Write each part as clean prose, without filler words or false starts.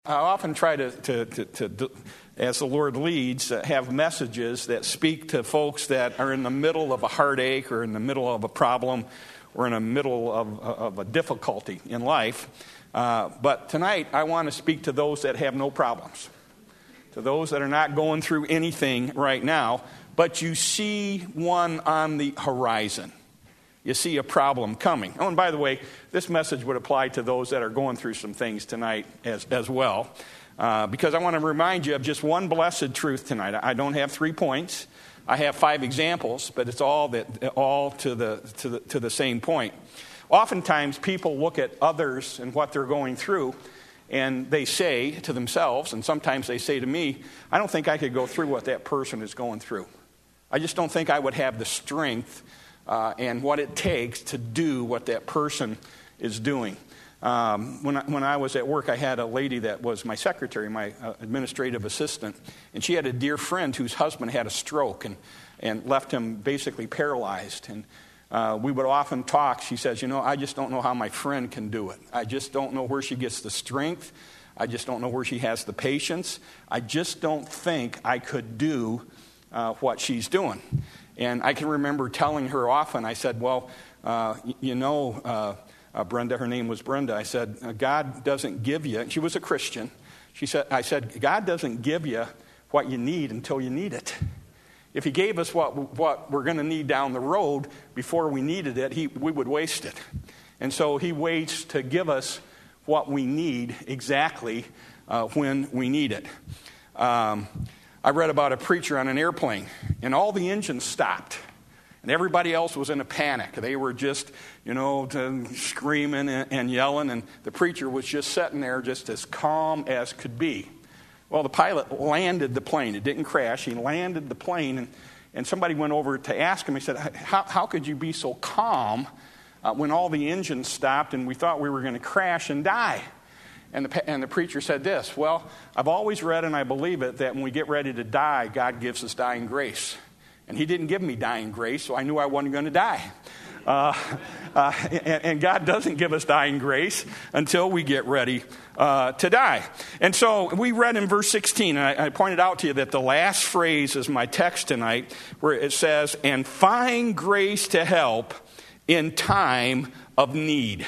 I often try to as the Lord leads, have messages that speak to folks that are in the middle of a heartache or in the middle of a problem or in the middle of a difficulty in life. But tonight, I want to speak to those that have no problems, to those that are not going through anything right now, but you see one on the horizon. You see a problem coming. Oh, and by the way, this message would apply to those that are going through some things tonight as well. Because I want to remind you of just one blessed truth tonight. I don't have 3 points. I have 5 examples, but it's all to the same point. Oftentimes, people look at others and what they're going through, and they say to themselves, and sometimes they say to me, I don't think I could go through what that person is going through. I just don't think I would have the strength and what it takes to do what that person is doing. When I was at work, I had a lady that was my secretary, my administrative assistant, and she had a dear friend whose husband had a stroke and left him basically paralyzed. And we would often talk. She says, I just don't know how my friend can do it. I just don't know where she gets the strength. I just don't know where she has the patience. I just don't think I could do what she's doing. And I can remember telling her often, I said, Brenda, her name was Brenda, I said, God doesn't give you, she was a Christian, I said, God doesn't give you what you need until you need it. If he gave us what we're going to need down the road before we needed it, we would waste it. And so he waits to give us what we need exactly when we need it. I read about a preacher on an airplane, and all the engines stopped, and everybody else was in a panic. They were just, screaming and yelling, and the preacher was just sitting there just as calm as could be. Well, the pilot landed the plane. It didn't crash. He landed the plane, and somebody went over to ask him. He said, how could you be so calm when all the engines stopped and we thought we were going to crash and die? And the preacher said this, well, I've always read and I believe it that when we get ready to die, God gives us dying grace. And he didn't give me dying grace, so I knew I wasn't going to die. And God doesn't give us dying grace until we get ready to die. And so we read in verse 16, and I pointed out to you that the last phrase is my text tonight, where it says, and find grace to help in time of need.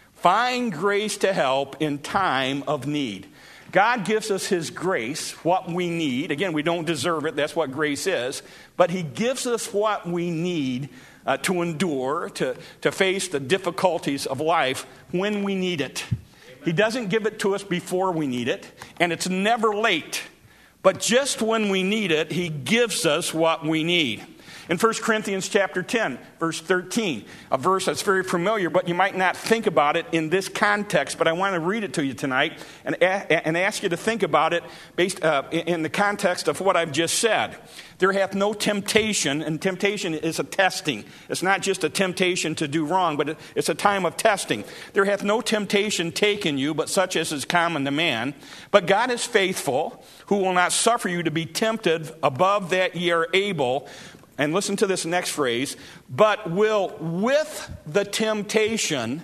Find grace to help in time of need. God gives us his grace, what we need. Again, we don't deserve it. That's what grace is. But he gives us what we need to endure, to face the difficulties of life when we need it. He doesn't give it to us before we need it, and it's never late. But just when we need it, he gives us what we need. In 1 Corinthians chapter 10, verse 13, a verse that's very familiar, but you might not think about it in this context, but I want to read it to you tonight and ask you to think about it based in the context of what I've just said. There hath no temptation, and temptation is a testing. It's not just a temptation to do wrong, but it's a time of testing. There hath no temptation taken you, but such as is common to man. But God is faithful, who will not suffer you to be tempted above that ye are able. And listen to this next phrase, but will with the temptation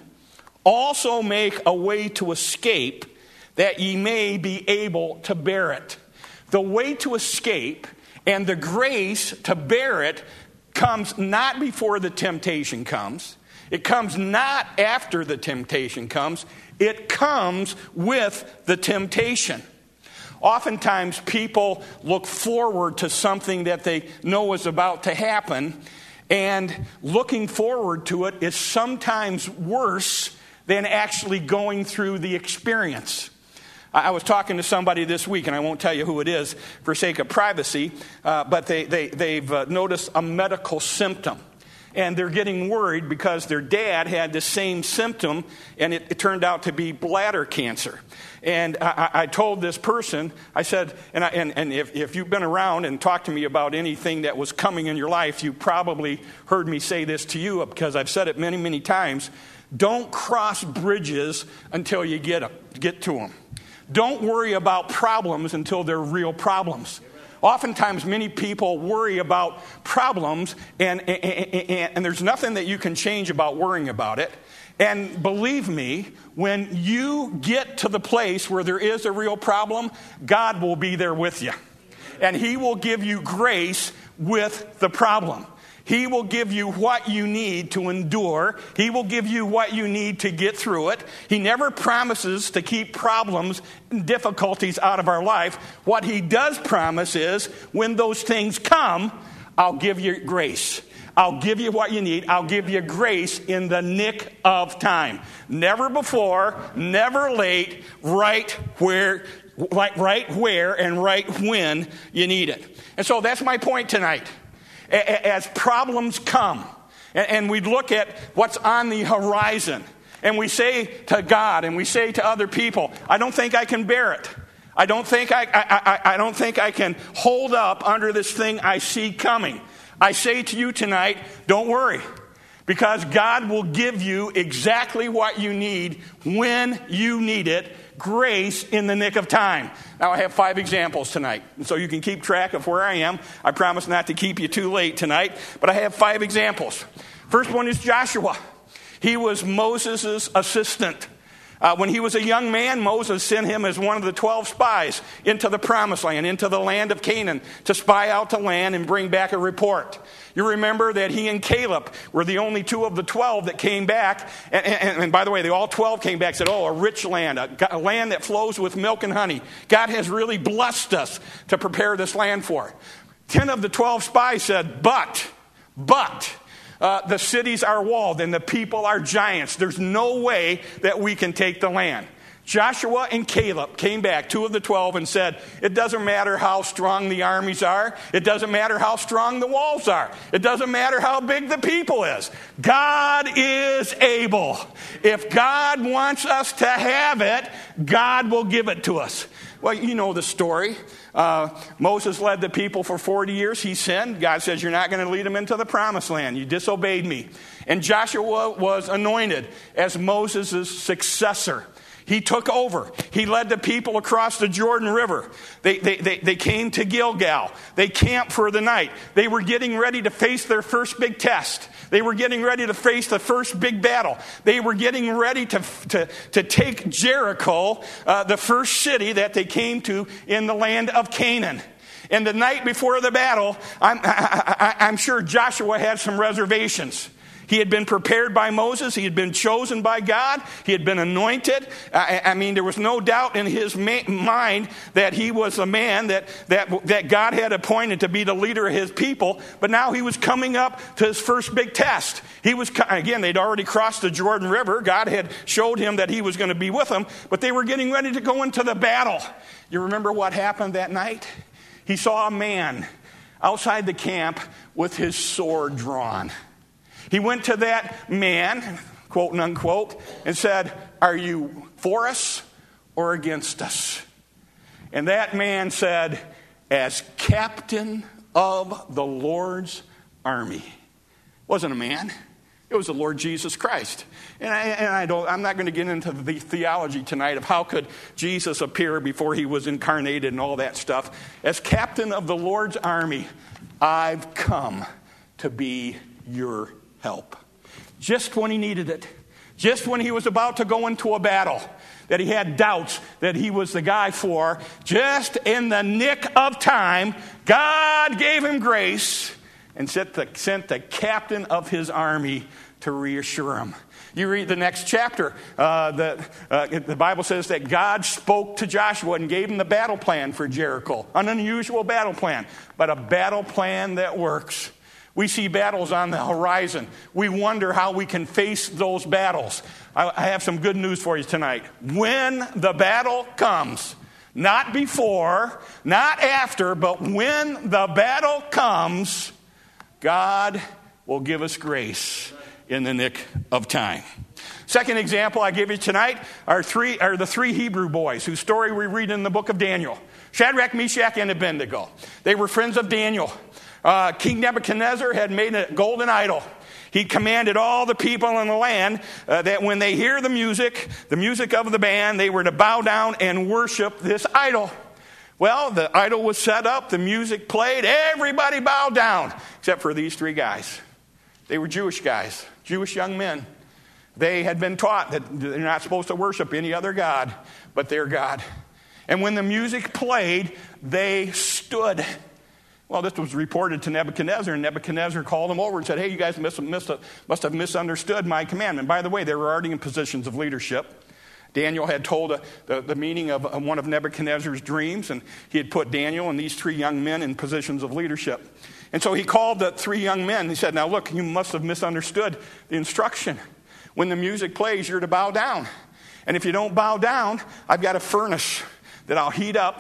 also make a way to escape, that ye may be able to bear it. The way to escape and the grace to bear it comes not before the temptation comes. It comes not after the temptation comes. It comes with the temptation. Oftentimes, people look forward to something that they know is about to happen, and looking forward to it is sometimes worse than actually going through the experience. I was talking to somebody this week, and I won't tell you who it is for sake of privacy, but they've noticed a medical symptom. And they're getting worried because their dad had the same symptom, and it turned out to be bladder cancer. And I told this person, I said, and if you've been around and talked to me about anything that was coming in your life, you probably heard me say this to you because I've said it many, many times. Don't cross bridges until you get to them. Don't worry about problems until they're real problems. Oftentimes, many people worry about problems, and there's nothing that you can change about worrying about it. And believe me, when you get to the place where there is a real problem, God will be there with you. And He will give you grace with the problem. He will give you what you need to endure. He will give you what you need to get through it. He never promises to keep problems and difficulties out of our life. What He does promise is, when those things come, I'll give you grace. I'll give you what you need. I'll give you grace in the nick of time. Never before, never late, right where and right when you need it. And so that's my point tonight. As problems come, and we look at what's on the horizon, and we say to God and we say to other people, I don't think I can bear it. I don't think I can hold up under this thing I see coming. I say to you tonight, don't worry, because God will give you exactly what you need when you need it. Grace in the nick of time. Now, I have 5 examples tonight, so you can keep track of where I am. I promise not to keep you too late tonight, but I have 5 examples. First one is Joshua. He was Moses' assistant. When he was a young man, Moses sent him as one of the 12 spies into the promised land, into the land of Canaan, to spy out the land and bring back a report. You remember that he and Caleb were the only 2 of the 12 that came back. And by the way, they all 12 came back and said, a rich land, a land that flows with milk and honey. God has really blessed us to prepare this land for it. 10 of the 12 spies said, but the cities are walled and the people are giants. There's no way that we can take the land. Joshua and Caleb came back, 2 of the 12, and said, it doesn't matter how strong the armies are. It doesn't matter how strong the walls are. It doesn't matter how big the people is. God is able. If God wants us to have it, God will give it to us. Well, you know the story. Moses led the people for 40 years. He sinned. God says, you're not going to lead them into the promised land. You disobeyed me. And Joshua was anointed as Moses' successor. He took over. He led the people across the Jordan River. They came to Gilgal. They camped for the night. They were getting ready to face their first big test. They were getting ready to face the first big battle. They were getting ready to take Jericho, the first city that they came to in the land of Canaan. And the night before the battle, I'm sure Joshua had some reservations. He had been prepared by Moses. He had been chosen by God. He had been anointed. There was no doubt in his mind that he was a man that God had appointed to be the leader of his people. But now he was coming up to his first big test. They'd already crossed the Jordan River. God had showed him that he was going to be with them. But they were getting ready to go into the battle. You remember what happened that night? He saw a man outside the camp with his sword drawn. He went to that man, quote and unquote, and said, are you for us or against us? And that man said, as captain of the Lord's army. It wasn't a man. It was the Lord Jesus Christ. I'm not going to get into the theology tonight of how could Jesus appear before he was incarnated and all that stuff. As captain of the Lord's army, I've come to be your help. Just when he needed it, just when he was about to go into a battle that he had doubts that he was the guy for, just in the nick of time, God gave him grace and sent the captain of his army to reassure him. You read the next chapter, the Bible says that God spoke to Joshua and gave him the battle plan for Jericho. An unusual battle plan, but a battle plan that works. We see battles on the horizon. We wonder how we can face those battles. I have some good news for you tonight. When the battle comes, not before, not after, but when the battle comes, God will give us grace in the nick of time. Second example I give you tonight are the 3 Hebrew boys whose story we read in the book of Daniel. Shadrach, Meshach, and Abednego. They were friends of Daniel. King Nebuchadnezzar had made a golden idol. He commanded all the people in the land that when they hear the music of the band, they were to bow down and worship this idol. Well, the idol was set up, the music played, everybody bowed down, except for these 3 guys. They were Jewish guys, Jewish young men. They had been taught that they're not supposed to worship any other god but their God. And when the music played, they stood. Well, this was reported to Nebuchadnezzar, and Nebuchadnezzar called them over and said, hey, you guys must have misunderstood my commandment. By the way, they were already in positions of leadership. Daniel had told the meaning of one of Nebuchadnezzar's dreams, and he had put Daniel and these 3 young men in positions of leadership. And so he called the 3 young men. He said, now look, you must have misunderstood the instruction. When the music plays, you're to bow down. And if you don't bow down, I've got a furnace that I'll heat up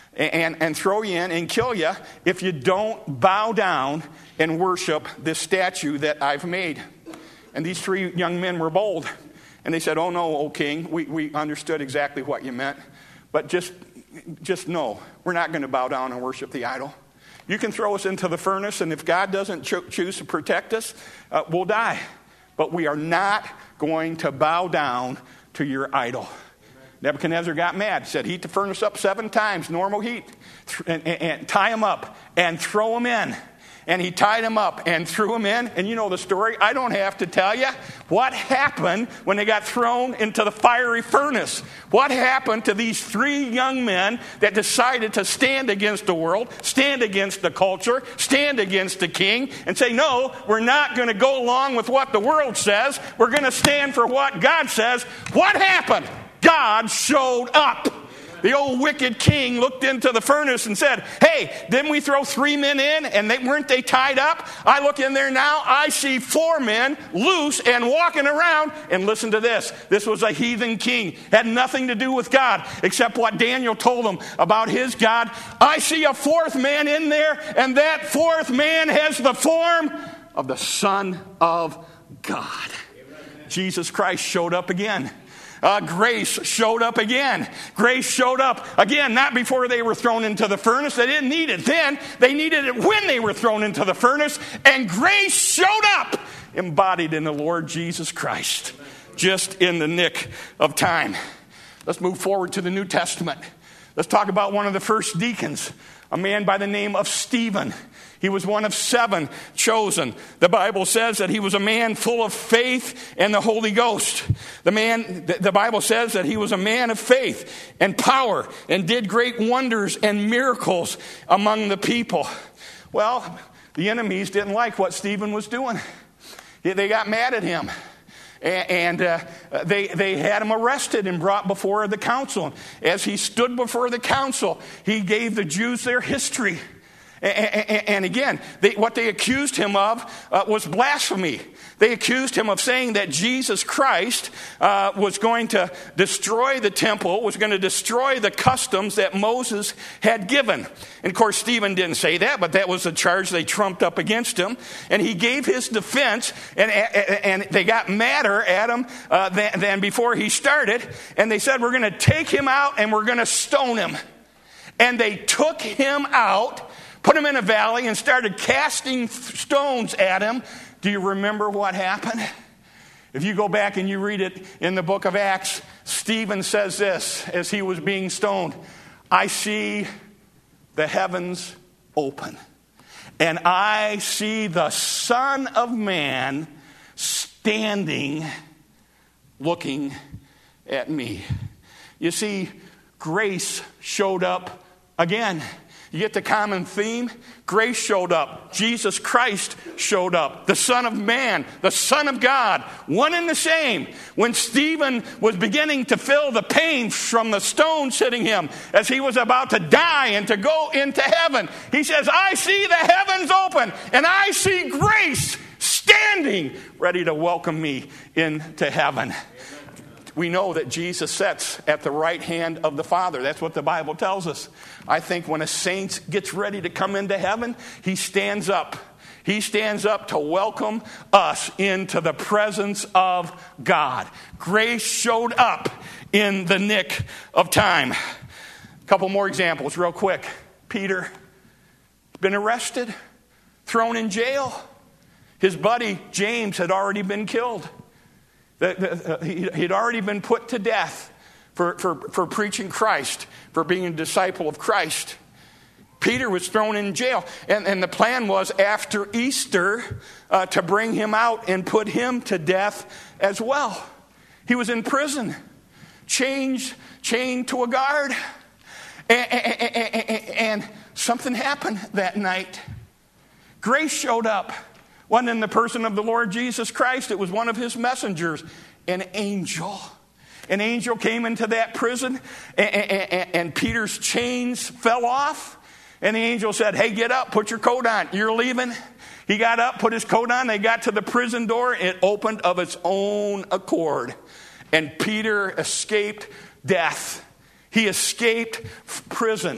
and throw you in and kill you if you don't bow down and worship this statue that I've made. And these 3 young men were bold. And they said, oh no, O king, we understood exactly what you meant. But just know, we're not going to bow down and worship the idol. You can throw us into the furnace, and if God doesn't choose to protect us, we'll die. But we are not going to bow down to your idol. Nebuchadnezzar got mad, said, heat the furnace up 7 times, normal heat, and tie him up and throw him in. And he tied him up and threw him in. And you know the story. I don't have to tell you what happened when they got thrown into the fiery furnace. What happened to these 3 young men that decided to stand against the world, stand against the culture, stand against the king, and say, no, we're not going to go along with what the world says. We're going to stand for what God says. What happened? God showed up. The old wicked king looked into the furnace and said, hey, didn't we throw 3 men in and weren't they tied up? I look in there now, I see 4 men loose and walking around. And listen to this. This was a heathen king. Had nothing to do with God except what Daniel told him about his God. I see a 4th man in there, and that 4th man has the form of the Son of God. Jesus Christ showed up again. Grace showed up again. Grace showed up again, not before they were thrown into the furnace. They didn't need it then. They needed it when they were thrown into the furnace. And grace showed up, embodied in the Lord Jesus Christ, just in the nick of time. Let's move forward to the New Testament. Let's talk about one of the first deacons, a man by the name of Stephen. He was one of 7 chosen. The Bible says that he was a man full of faith and the Holy Ghost. The Bible says that he was a man of faith and power and did great wonders and miracles among the people. Well, the enemies didn't like what Stephen was doing. They got mad at him. And they had him arrested and brought before the council. As he stood before the council, he gave the Jews their history. And again, what they accused him of was blasphemy. They accused him of saying that Jesus Christ was going to destroy the temple, was going to destroy the customs that Moses had given. And of course, Stephen didn't say that, but that was the charge they trumped up against him. And he gave his defense, and they got madder at him than before he started. And they said, we're going to take him out and we're going to stone him. And they took him out, put him in a valley, and started casting stones at him. Do you remember what happened? If you go back and you read it in the book of Acts, Stephen says this as he was being stoned. I see the heavens open, and I see the Son of Man standing, looking at me. You see, grace showed up again. You get the common theme? Grace showed up. Jesus Christ showed up. The Son of Man, the Son of God, one and the same. When Stephen was beginning to feel the pain from the stone hitting him as he was about to die and to go into heaven, he says, I see the heavens open and I see grace standing ready to welcome me into heaven. We know that Jesus sits at the right hand of the Father. That's what the Bible tells us. I think when a saint gets ready to come into heaven, he stands up. He stands up to welcome us into the presence of God. Grace showed up in the nick of time. A couple more examples real quick. Peter, been arrested, thrown in jail. His buddy James had already been killed. He'd already been put to death for preaching Christ, for being a disciple of Christ. Peter was thrown in jail. And the plan was after Easter to bring him out and put him to death as well. He was in prison, chained to a guard. And something happened that night. Grace showed up. Wasn't in the person of the Lord Jesus Christ. It was one of his messengers, an angel. An angel came into that prison, and Peter's chains fell off. And the angel said, hey, get up, put your coat on. You're leaving. He got up, put his coat on. They got to the prison door. It opened of its own accord. And Peter escaped death. He escaped prison.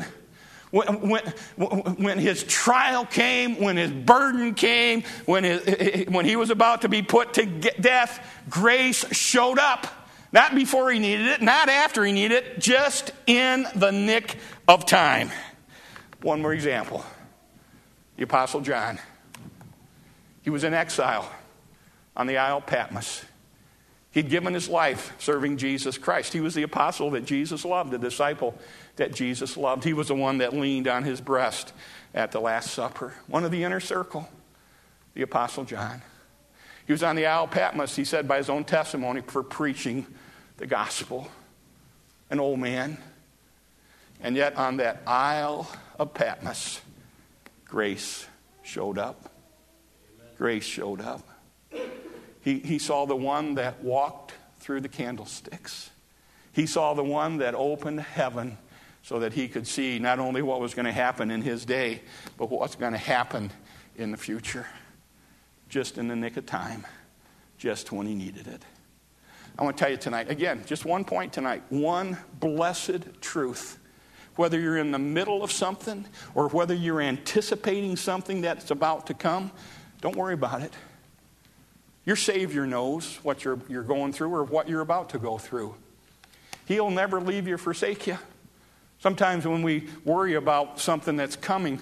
When his trial came, when his burden came, when he was about to be put to death, grace showed up. Not before he needed it, not after he needed it, just in the nick of time. One more example. The Apostle John. He was in exile on the Isle of Patmos. He'd given his life serving Jesus Christ. He was the apostle that Jesus loved, the disciple that Jesus loved. He was the one that leaned on his breast at the Last Supper. One of the inner circle, the Apostle John. He was on the Isle of Patmos, he said by his own testimony, for preaching the gospel. An old man. And yet on that Isle of Patmos, grace showed up. Grace showed up. He saw the one that walked through the candlesticks. He saw the one that opened heaven so that he could see not only what was going to happen in his day, but what's going to happen in the future. Just in the nick of time. Just when he needed it. I want to tell you tonight, again, just one point tonight. One blessed truth. Whether you're in the middle of something or whether you're anticipating something that's about to come, don't worry about it. Your Savior knows what you're going through or what you're about to go through. He'll never leave you or forsake you. Sometimes when we worry about something that's coming,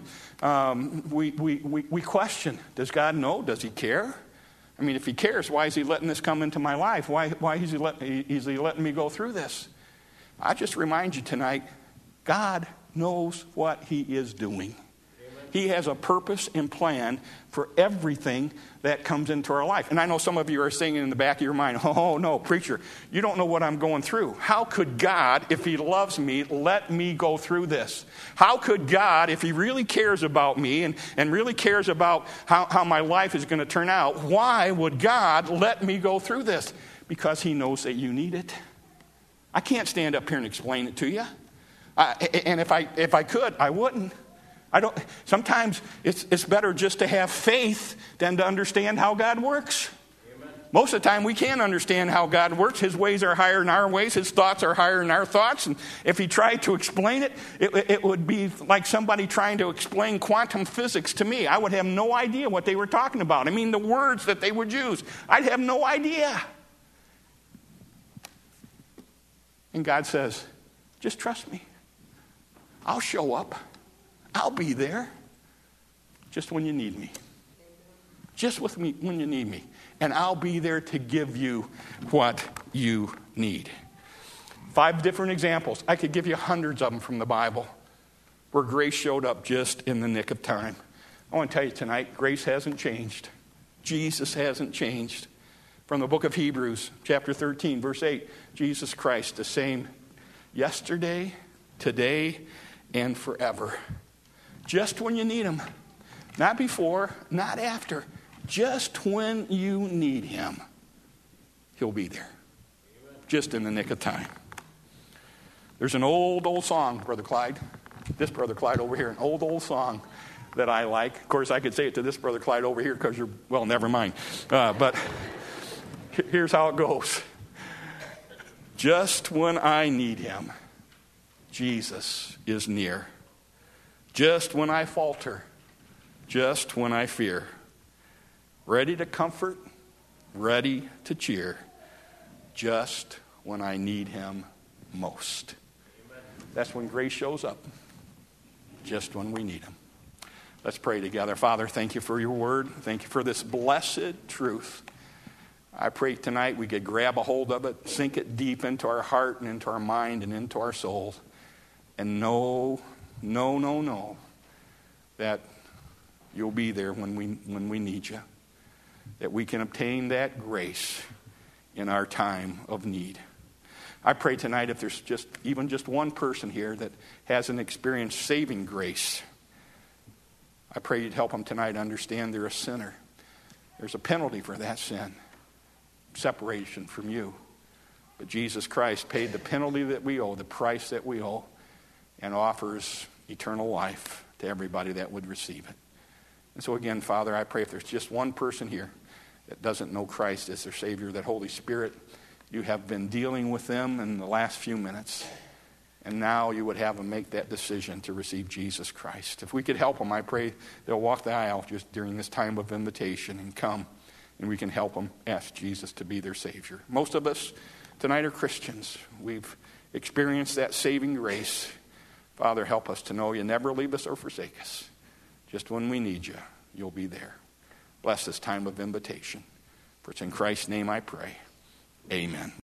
we question, does God know? Does he care? I mean, if he cares, why is he letting this come into my life? Why is he letting me go through this? I just remind you tonight, God knows what he is doing. He has a purpose and plan for everything that comes into our life. And I know some of you are saying in the back of your mind, oh, no, preacher, you don't know what I'm going through. How could God, if he loves me, let me go through this? How could God, if he really cares about me and really cares about how my life is going to turn out, why would God let me go through this? Because he knows that you need it. I can't stand up here and explain it to you. And if I could, I wouldn't. Sometimes it's better just to have faith than to understand how God works. Amen. Most of the time we can't understand how God works. His ways are higher than our ways. His thoughts are higher than our thoughts. And if he tried to explain it, it would be like somebody trying to explain quantum physics to me. I would have no idea what they were talking about. I mean, the words that they would use, I'd have no idea. And God says, just trust me. I'll show up. I'll be there just when you need me. Just with me when you need me. And I'll be there to give you what you need. 5 different examples. I could give you hundreds of them from the Bible where grace showed up just in the nick of time. I want to tell you tonight, grace hasn't changed. Jesus hasn't changed. From the book of Hebrews, chapter 13, verse 8, Jesus Christ, the same yesterday, today, and forever. Just when you need him. Not before, not after. Just when you need him, he'll be there. Just in the nick of time. There's an old song, Brother Clyde. This Brother Clyde over here, an old song that I like. Of course, I could say it to this Brother Clyde over here because well, never mind. But here's how it goes. Just when I need him, Jesus is near. Just when I falter, just when I fear, ready to comfort, ready to cheer, just when I need him most. Amen. That's when grace shows up, just when we need him. Let's pray together. Father, thank you for your word. Thank you for this blessed truth. I pray tonight we could grab a hold of it, sink it deep into our heart and into our mind and into our soul, and know that you'll be there when we need you, that we can obtain that grace in our time of need. I pray tonight if there's even just one person here that hasn't experienced saving grace, I pray you'd help them tonight understand they're a sinner. There's a penalty for that sin, separation from you. But Jesus Christ paid the penalty that we owe, the price that we owe, and offers eternal life to everybody that would receive it. And so again, Father, I pray if there's just one person here that doesn't know Christ as their Savior, that Holy Spirit, you have been dealing with them in the last few minutes, and now you would have them make that decision to receive Jesus Christ. If we could help them, I pray they'll walk the aisle just during this time of invitation and come, and we can help them ask Jesus to be their Savior. Most of us tonight are Christians. We've experienced that saving grace. Father, help us to know you never leave us or forsake us. Just when we need you, you'll be there. Bless this time of invitation. For it's in Christ's name I pray. Amen.